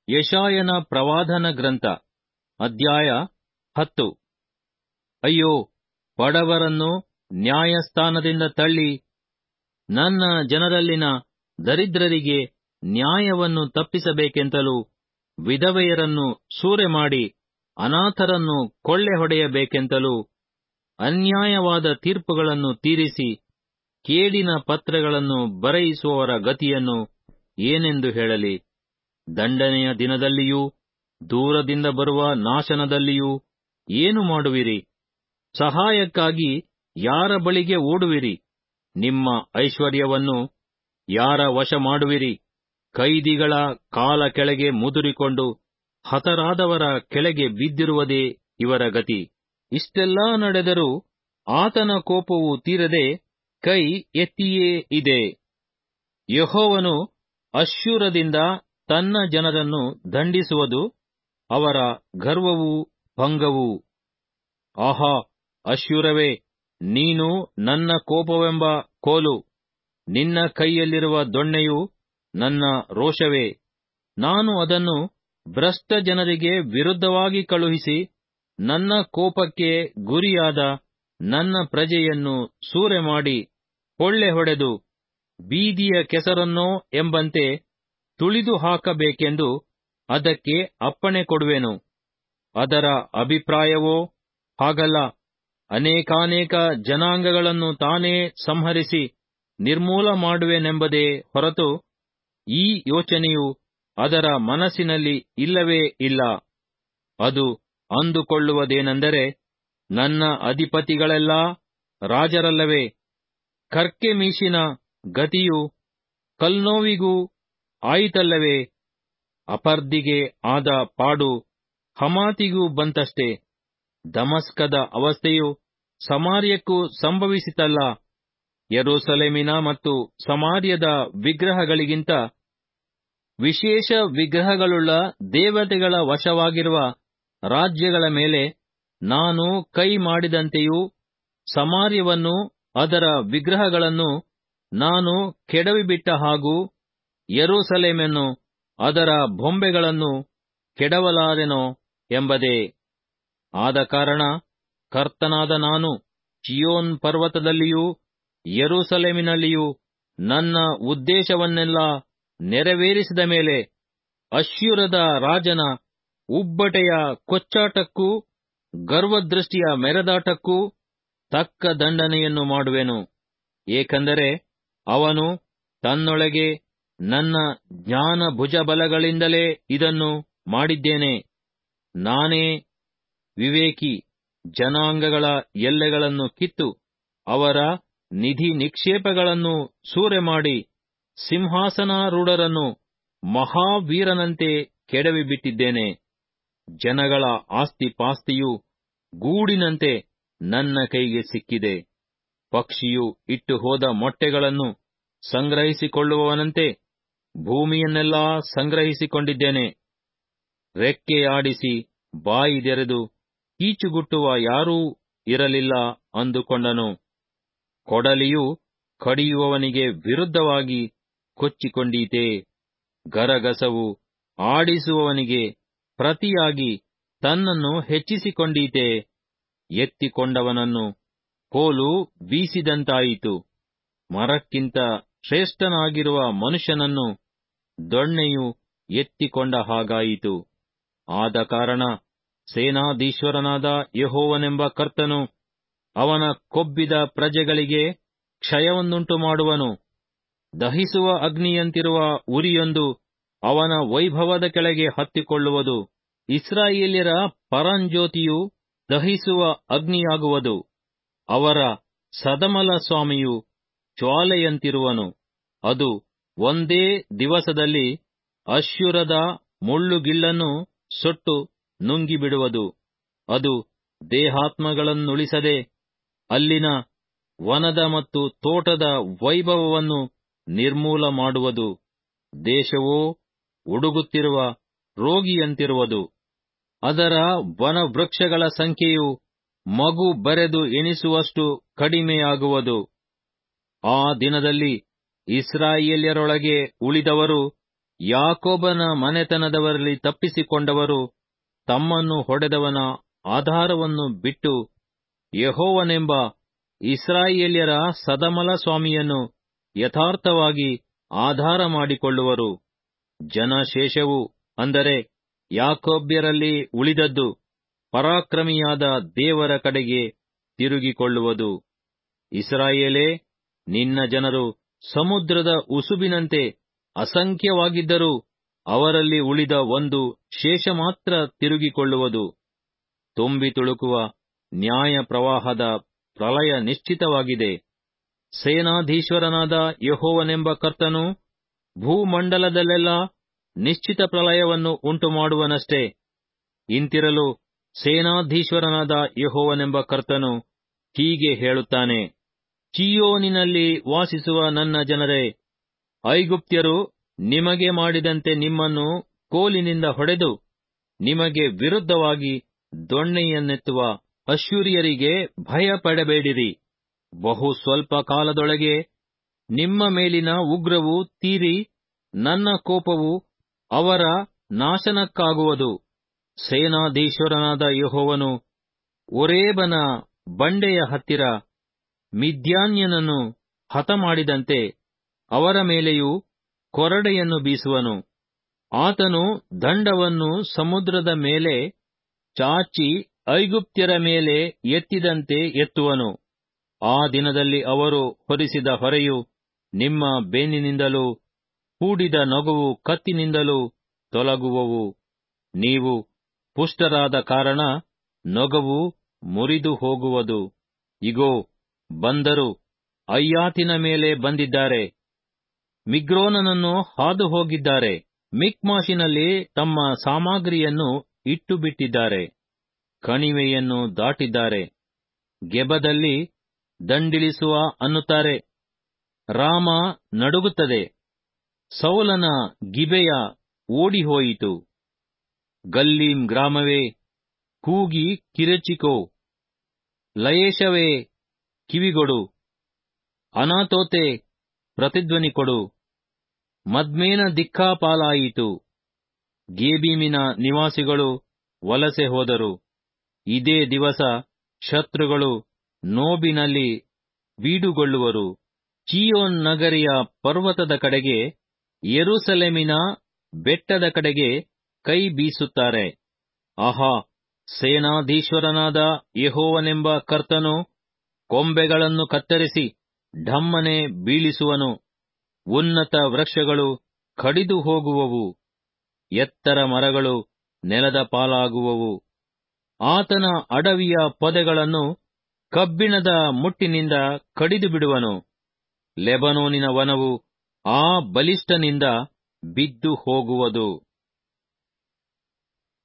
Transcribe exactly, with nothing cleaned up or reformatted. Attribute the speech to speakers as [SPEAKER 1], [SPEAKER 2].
[SPEAKER 1] ಯೆಶಾಯನ ಪ್ರವಾದನ ಗ್ರಂಥ ಅಧ್ಯಾಯ ಹತ್ತು. ಅಯ್ಯೋ, ಬಡವರನ್ನು ನ್ಯಾಯಸ್ಥಾನದಿಂದ ತಳ್ಳಿ ನನ್ನ ಜನರಲ್ಲಿನ ದರಿದ್ರರಿಗೆ ನ್ಯಾಯವನ್ನು ತಪ್ಪಿಸಬೇಕೆಂತಲೂ ವಿಧವೆಯರನ್ನು ಸೂರೆಮಾಡಿ ಅನಾಥರನ್ನು ಕೊಳ್ಳೆ ಹೊಡೆಯಬೇಕೆಂತಲೂ ಅನ್ಯಾಯವಾದ ತೀರ್ಪುಗಳನ್ನು ತೀರಿಸಿ ಕೇಡಿನ ಪತ್ರಗಳನ್ನು ಬರೆಯಿಸುವವರ ಗತಿಯನ್ನು ಏನೆಂದು ಹೇಳಲಿ? ದಂಡನೆಯ ದಿನದಲ್ಲಿಯೂ ದೂರದಿಂದ ಬರುವ ನಾಶನದಲ್ಲಿಯೂ ಏನು ಮಾಡುವಿರಿ? ಸಹಾಯಕ್ಕಾಗಿ ಯಾರ ಬಳಿಗೆ ಓಡುವಿರಿ? ನಿಮ್ಮ ಐಶ್ವರ್ಯವನ್ನು ಯಾರ ವಶ ಮಾಡುವಿರಿ? ಕೈದಿಗಳ ಕಾಲ ಕೆಳಗೆ ಮುದುರಿಕೊಂಡು ಹತರಾದವರ ಕೆಳಗೆ ಬಿದ್ದಿರುವುದೇ ಇವರ ಗತಿ. ಇಷ್ಟೆಲ್ಲಾ ನಡೆದರೂ ಆತನ ಕೋಪವು ತೀರದೆ ಕೈ ಎತ್ತಿಯೇ ಇದೆ. ಯೆಹೋವನು ಅಶ್ಶೂರದಿಂದ ತನ್ನ ಜನರನ್ನು ದಂಡಿಸುವುದು ಅವರ ಗರ್ವವೂ ಭಂಗವೂ. ಆಹಾ, ಅಶ್ಶೂರವೇ, ನೀನು ನನ್ನ ಕೋಪವೆಂಬ ಕೋಲು, ನಿನ್ನ ಕೈಯಲ್ಲಿರುವ ದೊಣ್ಣೆಯು ನನ್ನ ರೋಷವೇ. ನಾನು ಅದನ್ನು ಭ್ರಷ್ಟ ಜನರಿಗೆ ವಿರುದ್ಧವಾಗಿ ಕಳುಹಿಸಿ ನನ್ನ ಕೋಪಕ್ಕೆ ಗುರಿಯಾದ ನನ್ನ ಪ್ರಜೆಯನ್ನು ಸೂರೆಮಾಡಿ ಕೊಳ್ಳೆ ಹೊಡೆದು ಬೀದಿಯ ಕೆಸರನ್ನೋ ಎಂಬಂತೆ ತುಳಿದು ಹಾಕಬೇಕೆಂದು ಅದಕ್ಕೆ ಅಪ್ಪಣೆ ಕೊಡುವೆನು. ಅದರ ಅಭಿಪ್ರಾಯವೋ ಹಾಗಲ್ಲ. ಅನೇಕಾನೇಕ ಜನಾಂಗಗಳನ್ನು ತಾನೇ ಸಂಹರಿಸಿ ನಿರ್ಮೂಲ ಮಾಡುವೆನೆಂಬುದೇ ಹೊರತು ಈ ಯೋಚನೆಯು ಅದರ ಮನಸ್ಸಿನಲ್ಲಿ ಇಲ್ಲವೇ ಇಲ್ಲ. ಅದು ಅಂದುಕೊಳ್ಳುವುದೇನೆಂದರೆ, ನನ್ನ ಅಧಿಪತಿಗಳೆಲ್ಲಾ ರಾಜರಲ್ಲವೇ? ಕರ್ಕೆಮೀಷಿನ ಗತಿಯು ಕಲ್ನೋವಿಗೂ ಆಯಿತಲ್ಲವೇ? ಅಪರ್ದಿಗೆ ಆದ ಪಾಡು ಹಮಾತಿಗೂ ಬಂತಷ್ಟೇ. ದಮಸ್ಕದ ಅವಸ್ಥೆಯು ಸಮಾರ್ಯಕ್ಕೂ ಸಂಭವಿಸಿತಲ್ಲ. ಯೆರೂಸಲೇಮಿನ ಮತ್ತು ಸಮಾರ್ಯದ ವಿಗ್ರಹಗಳಿಗಿಂತ ವಿಶೇಷ ವಿಗ್ರಹಗಳುಳ್ಳ ದೇವತೆಗಳ ವಶವಾಗಿರುವ ರಾಜ್ಯಗಳ ಮೇಲೆ ನಾನು ಕೈ ಮಾಡಿದಂತೆಯೂ ಸಮಾರ್ಯವನ್ನೂ ಅದರ ವಿಗ್ರಹಗಳನ್ನು ನಾನು ಕೆಡವಿಬಿಟ್ಟ ಹಾಗೂ ಯೆರೂಸಲೇಮನ್ನು ಅದರ ಬೊಂಬೆಗಳನ್ನು ಕೆಡವಲಾರೆನೋ ಎಂಬುದೇ. ಆದ ಕಾರಣ ಕರ್ತನಾದ ನಾನು ಚೀಯೋನ್ ಪರ್ವತದಲ್ಲಿಯೂ ಯೆರೂಸಲೇಮಿನಲ್ಲಿಯೂ ನನ್ನ ಉದ್ದೇಶವನ್ನೆಲ್ಲ ನೆರವೇರಿಸಿದ ಮೇಲೆ ಅಶ್ಶೂರದ ರಾಜನ ಉಬ್ಬಟೆಯ ಕೊಚ್ಚಾಟಕ್ಕೂ ಗರ್ವದೃಷ್ಟಿಯ ಮೆರೆದಾಟಕ್ಕೂ ತಕ್ಕ ದಂಡನೆಯನ್ನು ಮಾಡುವೆನು. ಏಕೆಂದರೆ ಅವನು ತನ್ನೊಳಗೆ, ನನ್ನ ಜ್ಞಾನ ಭುಜಬಲಗಳಿಂದಲೇ ಇದನ್ನು ಮಾಡಿದ್ದೇನೆ, ನಾನೇ ವಿವೇಕಿ, ಜನಾಂಗಗಳ ಎಲ್ಲೆಗಳನ್ನು ಕಿತ್ತು ಅವರ ನಿಧಿ ನಿಕ್ಷೇಪಗಳನ್ನು ಸೂರೆಮಾಡಿ ಸಿಂಹಾಸನಾರೂಢರನ್ನು ಮಹಾವೀರನಂತೆ ಕೆಡವಿಬಿಟ್ಟಿದ್ದೇನೆ. ಜನಗಳ ಆಸ್ತಿಪಾಸ್ತಿಯು ಗೂಡಿನಂತೆ ನನ್ನ ಕೈಗೆ ಸಿಕ್ಕಿದೆ. ಪಕ್ಷಿಯು ಇಟ್ಟು ಹೋದ ಮೊಟ್ಟೆಗಳನ್ನು ಸಂಗ್ರಹಿಸಿಕೊಳ್ಳುವವನಂತೆ ಭೂಮಿಯನ್ನೆಲ್ಲಾ ಸಂಗ್ರಹಿಸಿಕೊಂಡಿದ್ದೇನೆ. ರೆಕ್ಕೆಯಾಡಿಸಿ ಬಾಯಿದೆರೆದು ಕೀಚುಗುಟ್ಟುವ ಯಾರೂ ಇರಲಿಲ್ಲ ಅಂದುಕೊಂಡನು. ಕೊಡಲಿಯು ಕಡಿಯುವವನಿಗೆ ವಿರುದ್ಧವಾಗಿ ಕೊಚ್ಚಿಕೊಂಡೀತೇ. ಗರಗಸವು ಆಡಿಸುವವನಿಗೆ ಪ್ರತಿಯಾಗಿ ತನ್ನನ್ನು ಹೆಚ್ಚಿಸಿಕೊಂಡೀತೇ. ಎತ್ತಿಕೊಂಡವನನ್ನು ಕೋಲು ಬೀಸಿದಂತಾಯಿತು. ಮರಕ್ಕಿಂತ ಶ್ರೇಷ್ಠನಾಗಿರುವ ಮನುಷ್ಯನನ್ನು ದೊಣ್ಣೆಯು ಎತ್ತಿಕೊಂಡ ಹಾಗಾಯಿತು. ಆದ ಕಾರಣ ಸೇನಾಧೀಶ್ವರನಾದ ಯೆಹೋವನೆಂಬ ಕರ್ತನು ಅವನ ಕೊಬ್ಬಿದ ಪ್ರಜೆಗಳಿಗೆ ಕ್ಷಯವನ್ನುಂಟು ಮಾಡುವನು. ದಹಿಸುವ ಅಗ್ನಿಯಂತಿರುವ ಉರಿಯೊಂದು ಅವನ ವೈಭವದ ಕೆಳಗೆ ಹತ್ತಿಕೊಳ್ಳುವುದು. ಇಸ್ರಾಯೇಲ್ಯರ ಪರಂಜ್ಯೋತಿಯು ದಹಿಸುವ ಅಗ್ನಿಯಾಗುವುದು. ಅವರ ಸದಮಲ ಸ್ವಾಮಿಯು ಜ್ವಾಲೆಯಂತಿರುವನು. ಅದು ಒಂದೇ ದಿವಸದಲ್ಲಿ ಅಶ್ಶೂರದ ಮುಳ್ಳುಗಿಳ್ಳನ್ನು ಸುಟ್ಟು ನುಂಗಿಬಿಡುವುದು. ಅದು ದೇಹಾತ್ಮಗಳನ್ನುಳಿಸದೆ ಅಲ್ಲಿನ ವನದ ಮತ್ತು ತೋಟದ ವೈಭವವನ್ನು ನಿರ್ಮೂಲ ಮಾಡುವುದು. ದೇಶವೋ ಉಡುಗುತ್ತಿರುವ ರೋಗಿಯಂತಿರುವುದು. ಅದರ ವನವೃಕ್ಷಗಳ ಸಂಖ್ಯೆಯು ಮಗು ಬರೆದು ಎಣಿಸುವಷ್ಟು ಕಡಿಮೆಯಾಗುವುದು. ಆ ದಿನದಲ್ಲಿ ಇಸ್ರಾಯೇಲ್ಯರೊಳಗೆ ಉಳಿದವರು ಯಾಕೋಬನ ಮನೆತನದವರಲ್ಲಿ ತಪ್ಪಿಸಿಕೊಂಡವರು ತಮ್ಮನ್ನು ಹೊಡೆದವನ ಆಧಾರವನ್ನು ಬಿಟ್ಟು ಯೆಹೋವನೆಂಬ ಇಸ್ರಾಯೇಲ್ಯರ ಸದಮಲ ಸ್ವಾಮಿಯನ್ನು ಯಥಾರ್ಥವಾಗಿ ಆಧಾರ ಮಾಡಿಕೊಳ್ಳುವರು. ಜನಶೇಷವು, ಅಂದರೆ ಯಾಕೋಬ್ಯರಲ್ಲಿ ಉಳಿದದ್ದು, ಪರಾಕ್ರಮಿಯಾದ ದೇವರ ಕಡೆಗೆ ತಿರುಗಿಕೊಳ್ಳುವುದು. ಇಸ್ರಾಯೇಲೇ, ನಿನ್ನ ಜನರು ಸಮುದ್ರದ ಉಸುಬಿನಂತೆ ಅಸಂಖ್ಯವಾಗಿದ್ದರೂ ಅವರಲ್ಲಿ ಉಳಿದ ಒಂದು ಶೇಷ ಮಾತ್ರ ತಿರುಗಿಕೊಳ್ಳುವುದು. ತುಂಬಿ ತುಳುಕುವ ನ್ಯಾಯ ಪ್ರವಾಹದ ಪ್ರಳಯ ನಿಶ್ಚಿತವಾಗಿದೆ. ಸೇನಾಧೀಶ್ವರನಾದ ಯೆಹೋವನೆಂಬ ಕರ್ತನು ಭೂಮಂಡಲದಲ್ಲೆಲ್ಲ ನಿಶ್ಚಿತ ಪ್ರಳಯವನ್ನು ಉಂಟುಮಾಡುವನಷ್ಟೇ. ಇಂತಿರಲು ಸೇನಾಧೀಶ್ವರನಾದ ಯೆಹೋವನೆಂಬ ಕರ್ತನು ಹೀಗೆ ಹೇಳುತ್ತಾನೆ: ಚೀಯೋನಿನಲ್ಲಿ ವಾಸಿಸುವ ನನ್ನ ಜನರೇ, ಐಗುಪ್ತ್ಯರು ನಿಮಗೆ ಮಾಡಿದಂತೆ ನಿಮ್ಮನ್ನು ಕೋಲಿನಿಂದ ಹೊಡೆದು ನಿಮಗೆ ವಿರುದ್ಧವಾಗಿ ದೊಣ್ಣೆಯನ್ನೆತ್ತುವ ಅಶ್ಶೂರ್ಯರಿಗೆ ಭಯಪಡಬೇಡಿರಿ. ಬಹು ಸ್ವಲ್ಪ ಕಾಲದೊಳಗೆ ನಿಮ್ಮ ಮೇಲಿನ ಉಗ್ರವು ತೀರಿ ನನ್ನ ಕೋಪವು ಅವರ ನಾಶನಕ್ಕಾಗುವುದು. ಸೇನಾಧೀಶ್ವರನಾದ ಯೆಹೋವನು ಓರೇಬನ ಬಂಡೆಯ ಹತ್ತಿರ ಮಿದ್ಯಾನ್ಯನನ್ನು ಹತಮಾಡಿದಂತೆ ಅವರ ಮೇಲೆಯೂ ಕೊರಡೆಯನ್ನು ಬೀಸುವನು. ಆತನು ದಂಡವನ್ನು ಸಮುದ್ರದ ಮೇಲೆ ಚಾಚಿ ಐಗುಪ್ತ್ಯರ ಮೇಲೆ ಎತ್ತಿದಂತೆ ಎತ್ತುವನು. ಆ ದಿನದಲ್ಲಿ ಅವರು ಹೊರಿಸಿದ ಹೊರೆಯು ನಿಮ್ಮ ಬೆನ್ನಿನಿಂದಲೂ ಹೂಡಿದ ನೊಗವು ಕತ್ತಿನಿಂದಲೂ ತೊಲಗುವವು. ನೀವು ಪುಷ್ಟರಾದ ಕಾರಣ ನೊಗವು ಮುರಿದು ಹೋಗುವುದು. ಇಗೋ, ಬಂದರು ಅಯ್ಯಾತಿನ ಮೇಲೆ ಬಂದಿದ್ದಾರೆ, ಮಿಗ್ರೋನನನ್ನು ಹಾದು ಹೋಗಿದ್ದಾರೆ. ಮಿಕ್ಮಾಷಿನಲ್ಲಿ ತಮ್ಮ ಸಾಮಗ್ರಿಯನ್ನು ಇಟ್ಟು ಬಿಟ್ಟಿದ್ದಾರೆ. ಕಣಿವೆಯನ್ನು ದಾಟಿದ್ದಾರೆ. ಗೆಬದಲ್ಲಿ ದಂಡಿಳಿಸುವ ಅನ್ನುತ್ತಾರೆ. ರಾಮ ನಡುಗುತ್ತದೆ. ಸೌಲನ ಗಿಬೆಯ ಓಡಿಹೋಯಿತು. ಗಲ್ಲೀಮ್ ಗ್ರಾಮವೇ, ಕೂಗಿ ಕಿರುಚಿಕೋ. ಲಯೇಶವೇ, ಕಿವಿಗೊಡು. ಅನಾತೋತೆ, ಪ್ರತಿಧ್ವನಿ ಕೊಡು. ಮದ್ಮೇನ ದಿಕ್ಕಾಪಾಲಾಯಿತು. ಗೇಬೀಮಿನ ನಿವಾಸಿಗಳು ವಲಸೆ ಹೋದರು. ಇದೇ ದಿವಸ ಶತ್ರುಗಳು ನೋಬಿನಲ್ಲಿ ಬೀಡುಗೊಳ್ಳುವರು. ಚೀಯೋನ್ ನಗರಿಯ ಪರ್ವತದ ಕಡೆಗೆ, ಯೆರೂಸಲೇಮಿನ ಬೆಟ್ಟದ ಕಡೆಗೆ ಕೈ ಬೀಸುತ್ತಾರೆ. ಆಹಾ, ಸೇನಾಧೀಶ್ವರನಾದ ಯೆಹೋವನೆಂಬ ಕರ್ತನು ಕೊಂಬೆಗಳನ್ನು ಕತ್ತರಿಸಿ ಢಮ್ಮನೆ ಬೀಳಿಸುವನು. ಉನ್ನತ ವೃಕ್ಷಗಳು ಕಡಿದು ಹೋಗುವವು, ಎತ್ತರ ಮರಗಳು ನೆಲದ ಪಾಲಾಗುವವು. ಆತನ ಅಡವಿಯ ಪೊದೆಗಳನ್ನು ಕಬ್ಬಿಣದ ಮುಟ್ಟಿನಿಂದ ಕಡಿದು ಬಿಡುವನು. ಲೆಬನೋನಿನ ವನವು ಆ ಬಲಿಷ್ಠನಿಂದ ಬಿದ್ದು ಹೋಗುವುದು.